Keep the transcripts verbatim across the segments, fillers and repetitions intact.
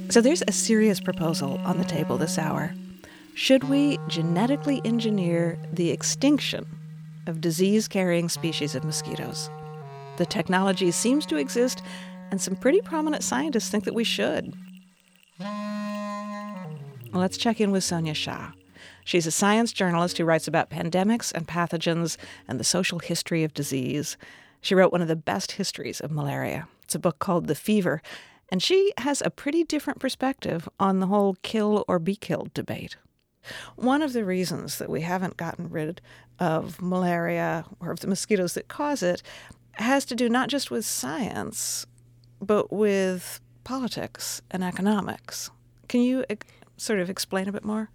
So there's a serious proposal on the table this hour. Should we genetically engineer the extinction of disease-carrying species of mosquitoes? The technology seems to exist, and some pretty prominent scientists think that we should. Well, let's check in with Sonia Shah. She's a science journalist who writes about pandemics and pathogens and the social history of disease. She wrote one of the best histories of malaria. It's a book called The Fever, and she has a pretty different perspective on the whole kill or be killed debate. One of the reasons that we haven't gotten rid of malaria or of the mosquitoes that cause it has to do not just with science, but with politics and economics. Can you ex- sort of explain a bit more?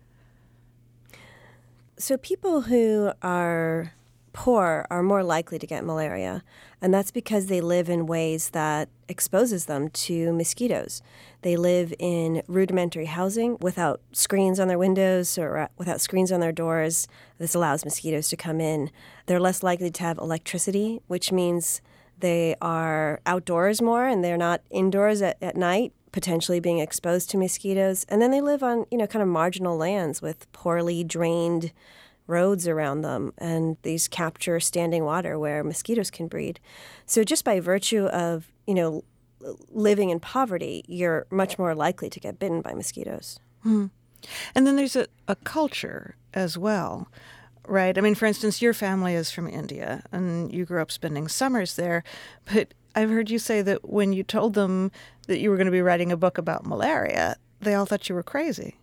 So people who are poor are more likely to get malaria, and that's because they live in ways that exposes them to mosquitoes. They live in rudimentary housing without screens on their windows or without screens on their doors. This allows mosquitoes to come in. They're less likely to have electricity, which means they are outdoors more and they're not indoors at, at night, potentially being exposed to mosquitoes. And then they live on, you know, kind of marginal lands with poorly drained roads around them, and these capture standing water where mosquitoes can breed. So just by virtue of, you know, living in poverty, you're much more likely to get bitten by mosquitoes. Hmm. And then there's a, a culture as well, right? I mean, for instance, your family is from India, and you grew up spending summers there, but I've heard you say that when you told them that you were going to be writing a book about malaria, they all thought you were crazy.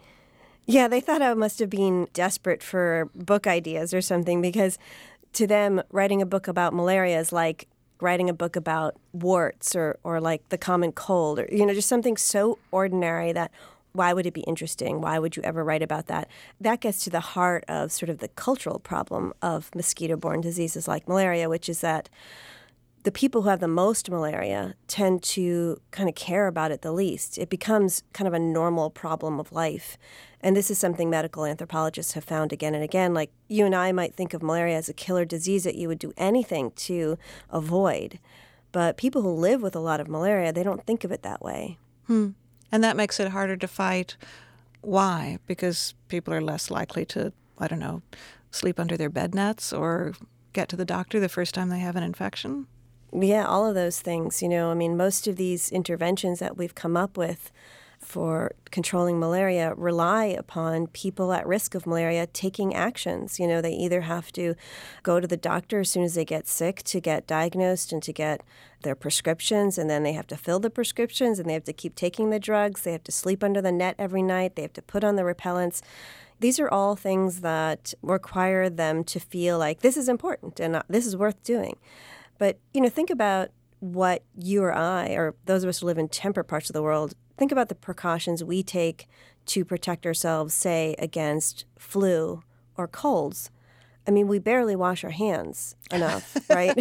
Yeah, they thought I must have been desperate for book ideas or something, because to them, writing a book about malaria is like writing a book about warts or, or like the common cold, or, you know, just something so ordinary that why would it be interesting? Why would you ever write about that? That gets to the heart of sort of the cultural problem of mosquito-borne diseases like malaria, which is that the people who have the most malaria tend to kind of care about it the least. It becomes kind of a normal problem of life. And this is something medical anthropologists have found again and again. Like, you and I might think of malaria as a killer disease that you would do anything to avoid. But people who live with a lot of malaria, they don't think of it that way. Hmm. And that makes it harder to fight. Why? Because people are less likely to, I don't know, sleep under their bed nets or get to the doctor the first time they have an infection? Yeah, all of those things. You know, I mean, most of these interventions that we've come up with for controlling malaria rely upon people at risk of malaria taking actions. You know, they either have to go to the doctor as soon as they get sick to get diagnosed and to get their prescriptions, and then they have to fill the prescriptions, and they have to keep taking the drugs. They have to sleep under the net every night. They have to put on the repellents. These are all things that require them to feel like this is important and this is worth doing. But, you know, think about what you or I, or those of us who live in temperate parts of the world, think about the precautions we take to protect ourselves, say, against flu or colds. I mean, we barely wash our hands enough, right?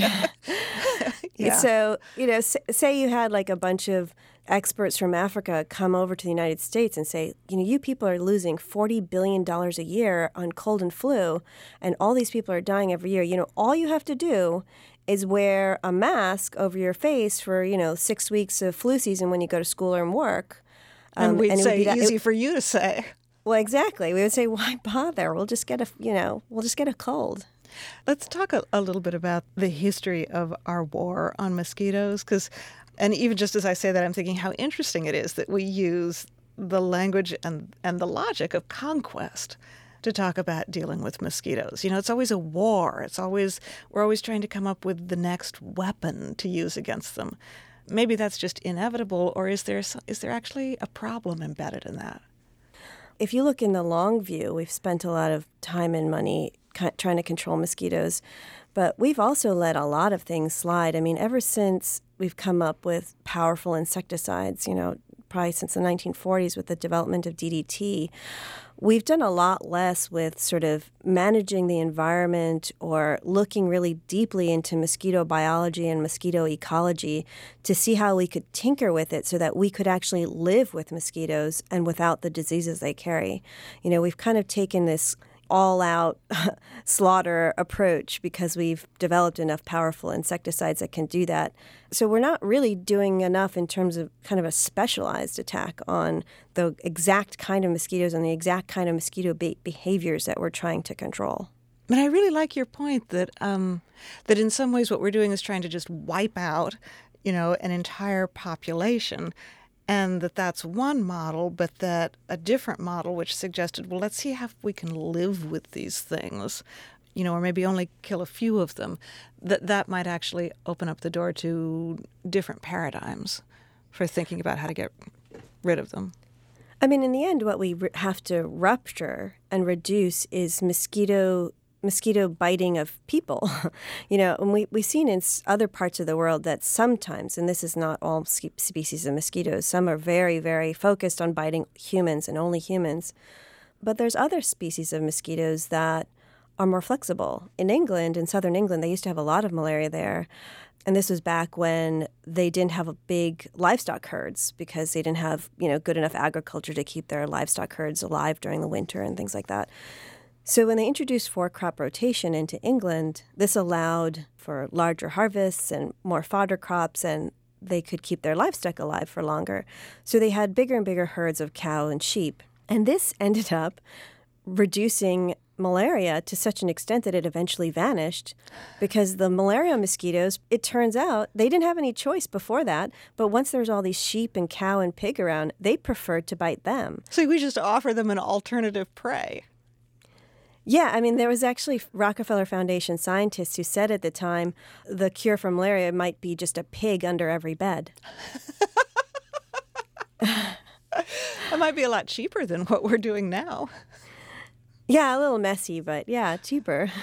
Yeah. So, you know, say you had like a bunch of experts from Africa come over to the United States and say, you know, you people are losing forty billion dollars a year on cold and flu, and all these people are dying every year. You know, all you have to do is wear a mask over your face for, you know, six weeks of flu season when you go to school or work. Um, and we'd and say, that, easy it, for you to say. Well, exactly. We would say, why bother? We'll just get a, you know, we'll just get a cold. Let's talk a, a little bit about the history of our war on mosquitoes, because, and even just as I say that, I'm thinking how interesting it is that we use the language and, and the logic of conquest to talk about dealing with mosquitoes. You know, it's always a war. It's always, we're always trying to come up with the next weapon to use against them. Maybe that's just inevitable, or is there is there actually a problem embedded in that? If you look in the long view, we've spent a lot of time and money trying to control mosquitoes, but we've also let a lot of things slide. I mean, ever since we've come up with powerful insecticides, you know, probably since the nineteen forties with the development of D D T, we've done a lot less with sort of managing the environment or looking really deeply into mosquito biology and mosquito ecology to see how we could tinker with it so that we could actually live with mosquitoes and without the diseases they carry. You know, we've kind of taken this all-out slaughter approach because we've developed enough powerful insecticides that can do that. So we're not really doing enough in terms of kind of a specialized attack on the exact kind of mosquitoes and the exact kind of mosquito be- behaviors that we're trying to control. But I really like your point that um, that in some ways what we're doing is trying to just wipe out, you know, an entire population, and that that's one model, but that a different model which suggested, well, let's see how we can live with these things, you know, or maybe only kill a few of them, that that might actually open up the door to different paradigms for thinking about how to get rid of them. I mean, in the end, what we re- have to rupture and reduce is mosquito mosquito biting of people. You know, and we, we've seen in other parts of the world that sometimes, and this is not all species of mosquitoes, some are very, very focused on biting humans and only humans. But there's other species of mosquitoes that are more flexible. In England, in southern England, they used to have a lot of malaria there. And this was back when they didn't have a big livestock herds because they didn't have, you know, good enough agriculture to keep their livestock herds alive during the winter and things like that. So when they introduced four-crop rotation into England, this allowed for larger harvests and more fodder crops, and they could keep their livestock alive for longer. So they had bigger and bigger herds of cow and sheep. And this ended up reducing malaria to such an extent that it eventually vanished because the malaria mosquitoes, it turns out, they didn't have any choice before that, but once there was all these sheep and cow and pig around, they preferred to bite them. So we just offer them an alternative prey. Yeah, I mean, there was actually Rockefeller Foundation scientists who said at the time the cure for malaria might be just a pig under every bed. That might be a lot cheaper than what we're doing now. Yeah, a little messy, but yeah, cheaper.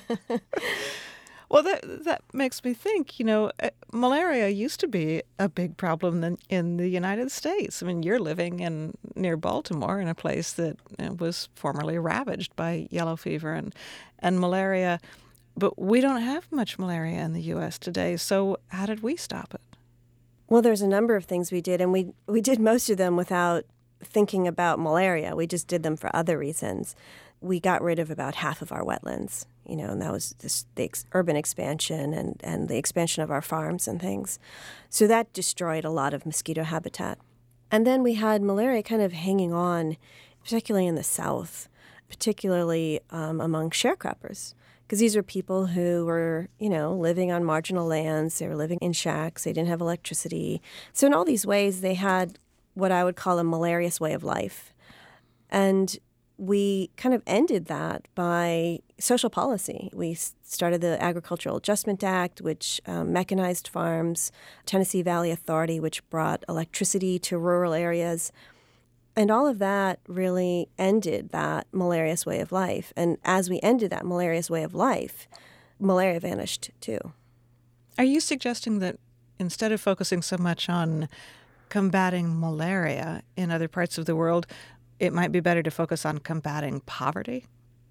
Well, that that makes me think, you know, uh, malaria used to be a big problem in, in the United States. I mean, you're living in near Baltimore in a place that uh, was formerly ravaged by yellow fever and, and malaria. But we don't have much malaria in the U S today. So how did we stop it? Well, there's a number of things we did, and we, we did most of them without thinking about malaria. We just did them for other reasons. We got rid of about half of our wetlands, you know, and that was this, the ex- urban expansion and, and the expansion of our farms and things. So that destroyed a lot of mosquito habitat. And then we had malaria kind of hanging on, particularly in the South, particularly um, among sharecroppers, because these are people who were, you know, living on marginal lands. They were living in shacks. They didn't have electricity. So in all these ways, they had what I would call a malarious way of life. And we kind of ended that by social policy. We started the Agricultural Adjustment Act, which um, mechanized farms, Tennessee Valley Authority, which brought electricity to rural areas. And all of that really ended that malarious way of life. And as we ended that malarious way of life, malaria vanished too. Are you suggesting that instead of focusing so much on combating malaria in other parts of the world, it might be better to focus on combating poverty?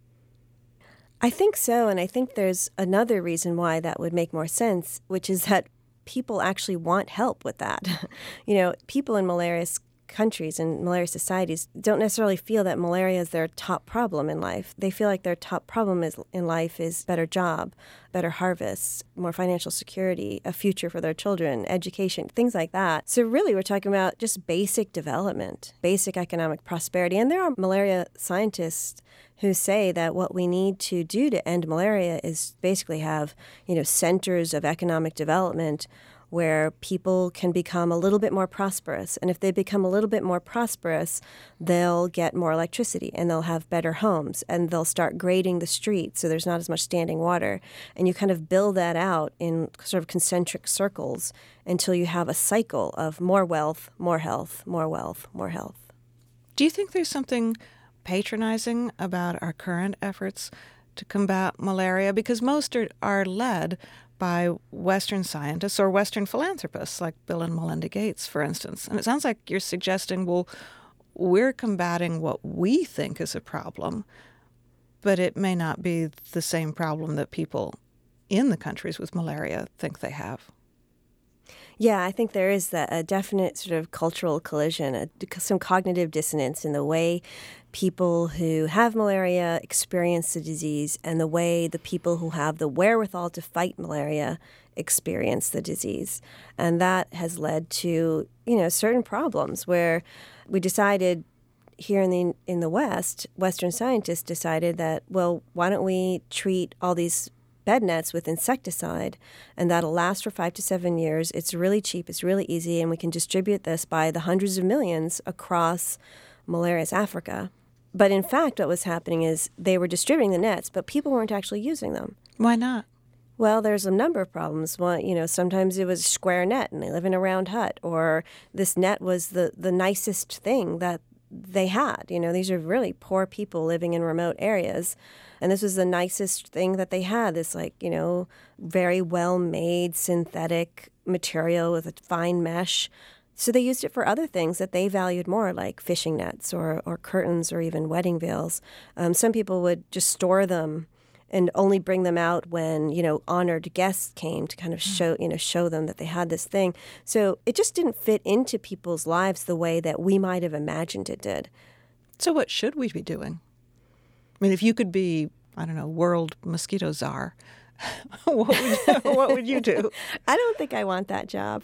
I think so, and I think there's another reason why that would make more sense, which is that people actually want help with that. You know, people in malarious countries and malaria societies don't necessarily feel that malaria is their top problem in life. They feel like their top problem is in life is better job, better harvests, more financial security, a future for their children, education, things like that. So really we're talking about just basic development, basic economic prosperity. And there are malaria scientists who say that what we need to do to end malaria is basically have, you know, centers of economic development where people can become a little bit more prosperous. And if they become a little bit more prosperous, they'll get more electricity and they'll have better homes and they'll start grading the streets so there's not as much standing water. And you kind of build that out in sort of concentric circles until you have a cycle of more wealth, more health, more wealth, more health. Do you think there's something patronizing about our current efforts to combat malaria? Because most are, are led by Western scientists or Western philanthropists like Bill and Melinda Gates, for instance. And it sounds like you're suggesting, well, we're combating what we think is a problem, but it may not be the same problem that people in the countries with malaria think they have. Yeah, I think there is that, a definite sort of cultural collision, a, some cognitive dissonance in the way people who have malaria experience the disease and the way the people who have the wherewithal to fight malaria experience the disease. And that has led to, you know, certain problems where we decided here in the in the West, Western scientists decided that, well, why don't we treat all these bed nets with insecticide, and that'll last for five to seven years. It's really cheap, it's really easy, and we can distribute this by the hundreds of millions across malarious Africa. But in fact, what was happening is they were distributing the nets, but people weren't actually using them. Why not? Well, there's a number of problems. One, you know, sometimes it was a square net and they live in a round hut, or this net was the, the nicest thing that they had. You know, these are really poor people living in remote areas. And this was the nicest thing that they had, this, like, you know, very well-made synthetic material with a fine mesh. So they used it for other things that they valued more, like fishing nets or, or curtains or even wedding veils. Um, some people would just store them and only bring them out when, you know, honored guests came to kind of show, you know, show them that they had this thing. So it just didn't fit into people's lives the way that we might have imagined it did. So what should we be doing? I mean, if you could be, I don't know, world mosquito czar, what would you, what would you do? I don't think I want that job.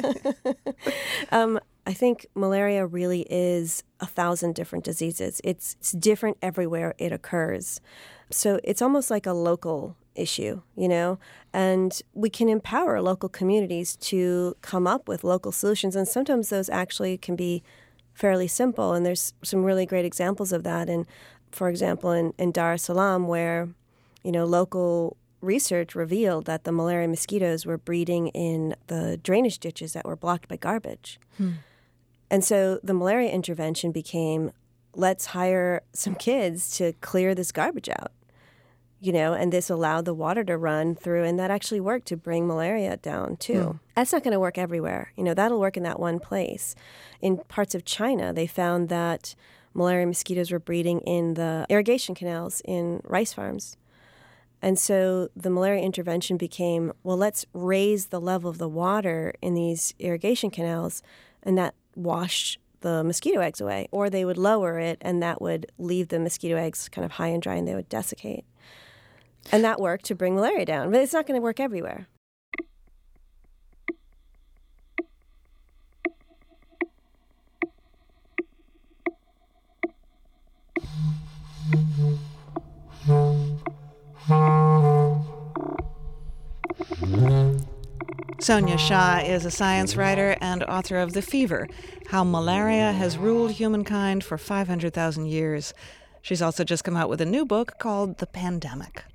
um, I think malaria really is a thousand different diseases. It's, it's different everywhere it occurs. So it's almost like a local issue, you know, and we can empower local communities to come up with local solutions. And sometimes those actually can be fairly simple. And there's some really great examples of that. And for example, in, in Dar es Salaam, where, you know, local research revealed that the malaria mosquitoes were breeding in the drainage ditches that were blocked by garbage. Hmm. And so the malaria intervention became, let's hire some kids to clear this garbage out, you know, and this allowed the water to run through, and that actually worked to bring malaria down, too. Hmm. That's not going to work everywhere. You know, that'll work in that one place. In parts of China, they found that malaria mosquitoes were breeding in the irrigation canals in rice farms. And so the malaria intervention became, well, let's raise the level of the water in these irrigation canals, and that washed the mosquito eggs away. Or they would lower it, and that would leave the mosquito eggs kind of high and dry, and they would desiccate. And that worked to bring malaria down. But it's not going to work everywhere. Sonia Shah is a science writer and author of The Fever, How Malaria Has Ruled Humankind for five hundred thousand Years. She's also just come out with a new book called The Pandemic.